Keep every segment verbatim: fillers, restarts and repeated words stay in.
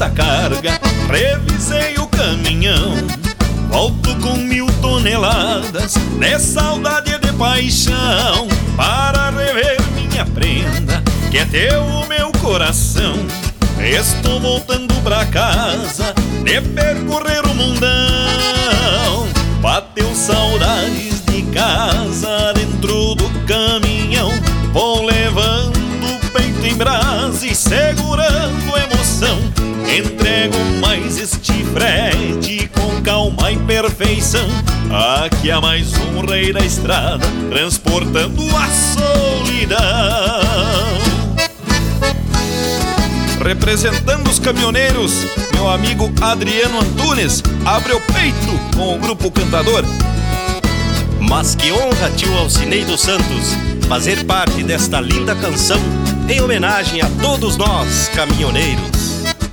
esta carga, revisei o caminhão. Volto com mil toneladas de saudade e de paixão, para rever minha prenda, que é teu o meu coração. Estou voltando pra casa, de percorrer o mundão. Bateu saudades de casa dentro do caminhão. Vou levando o peito em brasa e segurando a emoção. Entrego mais este frete com calma e perfeição. Aqui há mais um rei da estrada, transportando a solidão. Representando os caminhoneiros, meu amigo Adriano Antunes abre o peito com o grupo cantador. Mas que honra, tio Alcinei dos Santos, fazer parte desta linda canção em homenagem a todos nós, caminhoneiros.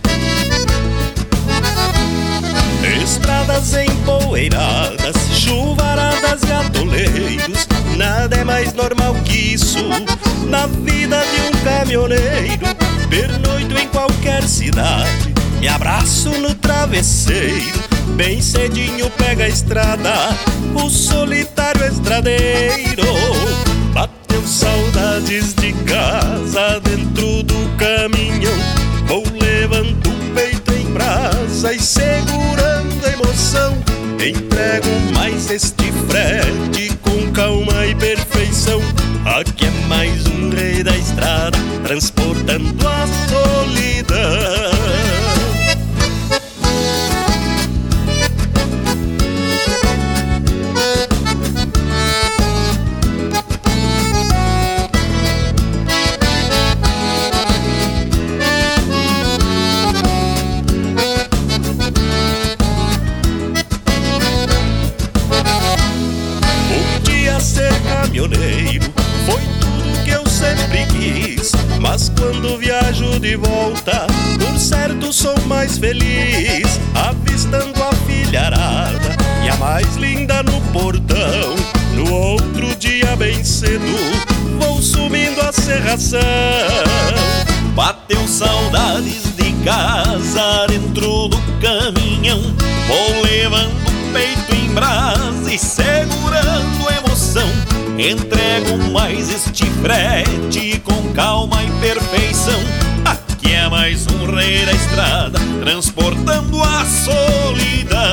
Estradas empoeiradas, chuvaradas e atoleiros, nada é mais normal que isso na vida de um caminhoneiro. Pernoito em qualquer cidade, me abraço no travesseiro, bem cedinho pega a estrada, o solitário estradeiro. Bateu saudades de casa dentro do caminhão, vou levando o peito em brasa e segurando a emoção. Entrego mais este frete com calma e perfeição. Aqui é mais um rei da estrada, transportando a solidão. Caminhoneiro foi tudo que eu sempre quis, mas quando viajo de volta, por certo sou mais feliz, avistando a filharada e a mais linda no portão. No outro dia bem cedo, vou subindo a serração. Bateu saudades de casa dentro do caminhão, vou levando o peito em brasa e segurando a emoção. Entrego mais este frete com calma e perfeição. Aqui é mais um rei da estrada, transportando a solidão.